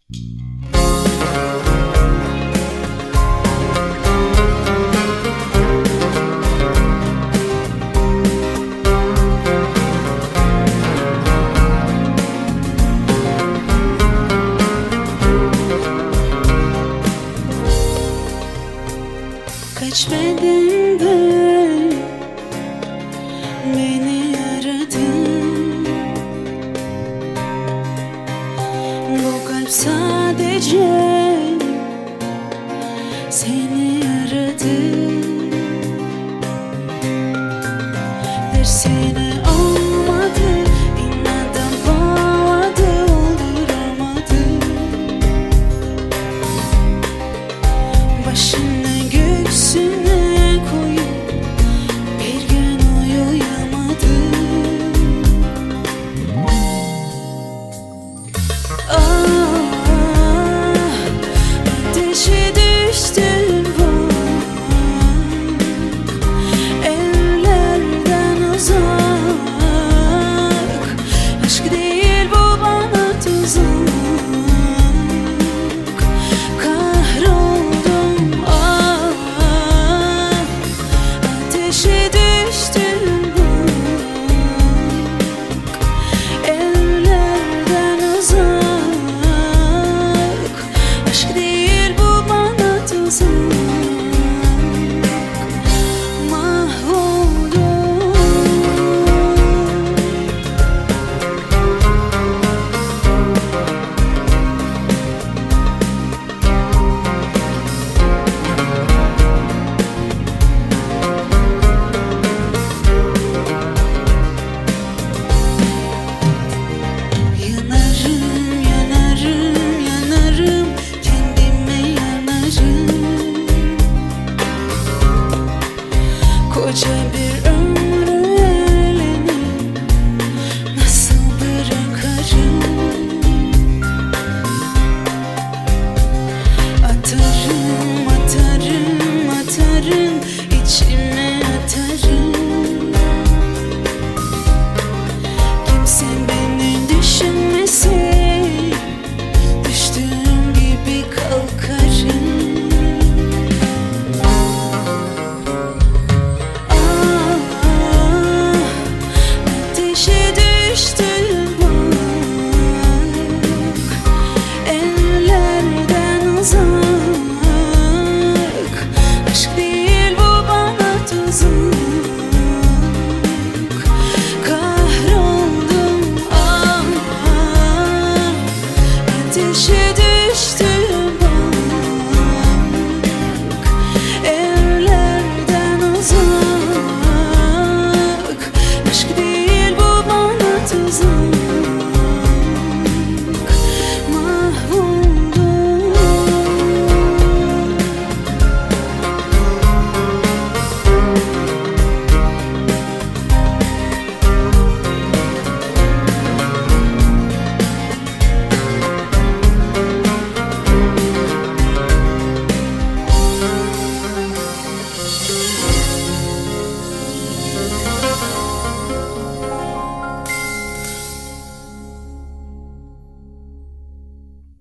Kaç bedenden beni aradın. Bu kalp sadece seni aradı. Dersine olmadı, inatla bağladı, olduramadı. Başını göğsüne koyup bir gün uyuyamadım. Ateşe düştüm bak, ellerden uzak. Aşk değil bu bana tuzak. Kahroldum ateşe düştüm bak, ellerden uzak. Aşk değil bu bana tuzak. Mahvoldum. Yanarım, yanarım, yanarım, kendime yanarım. Koca bir ömrü eline nasıl bırakarım? Atarım, atarım, atarım, içime atarım. Kimse beni düşünmesin, düştüğüm gibi kalkarım. Ateşe düştüm bak, ellerden uzak. Aşk değil bu bana tuzak. Kahroldum ateşe düştüm.